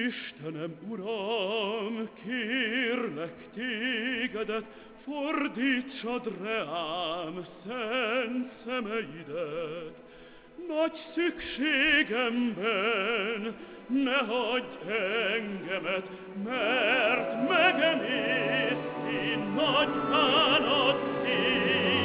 Istenem, Uram, kérlek tégedet, fordítsad reám szent szemeidet. Nagy szükségemben ne hagyj engemet, mert megemészti nagy bánat szín.